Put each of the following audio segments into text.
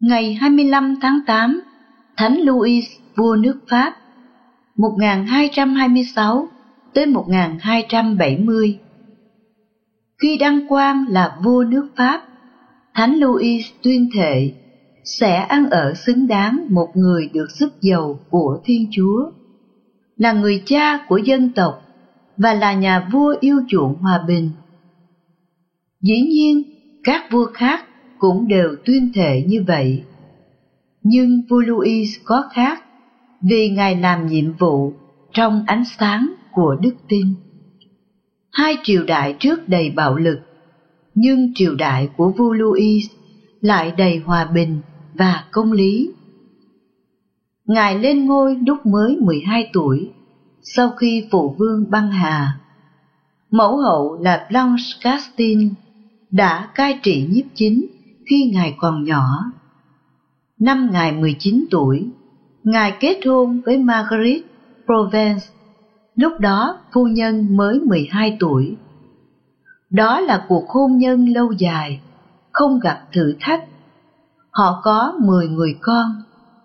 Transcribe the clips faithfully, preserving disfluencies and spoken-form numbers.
Ngày hai mươi lăm tháng tám, Thánh Louis, vua nước Pháp, một nghìn hai trăm hai mươi sáu đến một nghìn hai trăm bảy mươi. Khi đăng quang là vua nước Pháp, Thánh Louis tuyên thệ sẽ ăn ở xứng đáng một người được sức giàu của Thiên Chúa, là người cha của dân tộc và là nhà vua yêu chuộng hòa bình. Dĩ nhiên, các vua khác cũng đều tuyên thệ như vậy. Nhưng vua Louis có khác, vì Ngài làm nhiệm vụ trong ánh sáng của đức tin. Hai triều đại trước đầy bạo lực, nhưng triều đại của vua Louis lại đầy hòa bình và công lý. Ngài lên ngôi lúc mới mười hai tuổi, sau khi phụ vương băng hà. Mẫu hậu là Blanche Castile đã cai trị nhiếp chính khi Ngài còn nhỏ. Năm Ngài mười chín tuổi, Ngài kết hôn với Marguerite Provence, lúc đó phu nhân mới mười hai tuổi. Đó là cuộc hôn nhân lâu dài, không gặp thử thách. Họ có mười người con.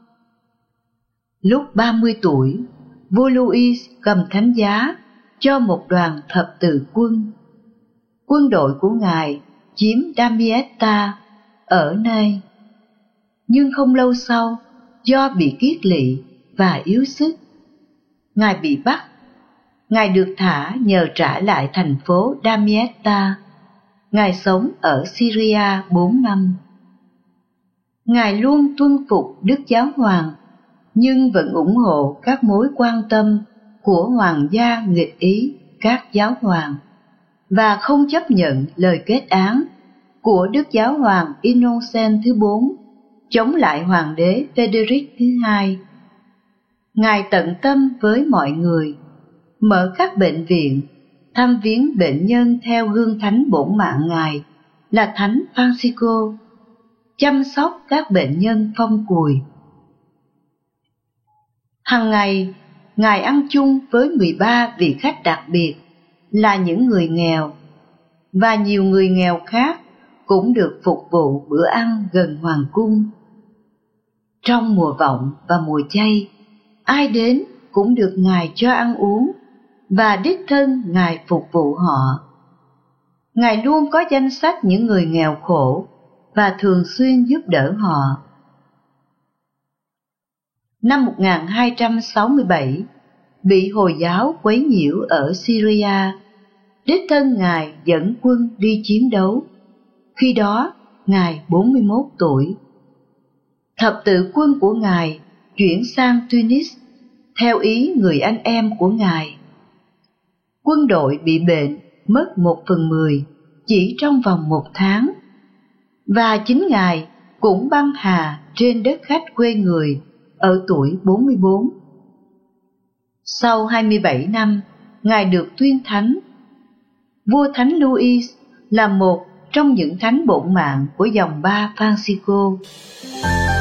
Lúc ba mươi tuổi, vua Louis cầm thánh giá cho một đoàn thập tự quân. Quân đội của Ngài chiếm Damietta ở Nay. Nhưng không lâu sau, do bị kiết lỵ và yếu sức, Ngài bị bắt. Ngài được thả nhờ trả lại thành phố Damietta. Ngài sống ở Syria bốn năm. Ngài luôn tuân phục Đức Giáo Hoàng, nhưng vẫn ủng hộ các mối quan tâm của hoàng gia nghịch ý các giáo hoàng, và không chấp nhận lời kết án của Đức Giáo Hoàng Innocent thứ bốn chống lại Hoàng đế Frederick thứ hai. Ngài tận tâm với mọi người, mở các bệnh viện, thăm viếng bệnh nhân theo gương thánh bổn mạng Ngài là Thánh Francisco, chăm sóc các bệnh nhân phong cùi. Hằng ngày, Ngài ăn chung với mười ba vị khách đặc biệt là những người nghèo, và nhiều người nghèo khác cũng được phục vụ bữa ăn gần hoàng cung. Trong mùa vọng và mùa chay, ai đến cũng được Ngài cho ăn uống, và đích thân Ngài phục vụ họ. Ngài luôn có danh sách những người nghèo khổ và thường xuyên giúp đỡ họ. Năm một nghìn hai trăm sáu mươi bảy, bị Hồi giáo quấy nhiễu ở Syria, đích thân Ngài dẫn quân đi chiến đấu. Khi đó, Ngài bốn mươi mốt tuổi. Thập tự quân của Ngài chuyển sang Tunis theo ý người anh em của Ngài. Quân đội bị bệnh mất một phần mười chỉ trong vòng một tháng, và chính Ngài cũng băng hà trên đất khách quê người ở tuổi bốn mươi bốn. Sau hai mươi bảy năm, Ngài được tuyên thánh. Vua Thánh Louis là một trong những thánh bổn mạng của dòng ba Francisco.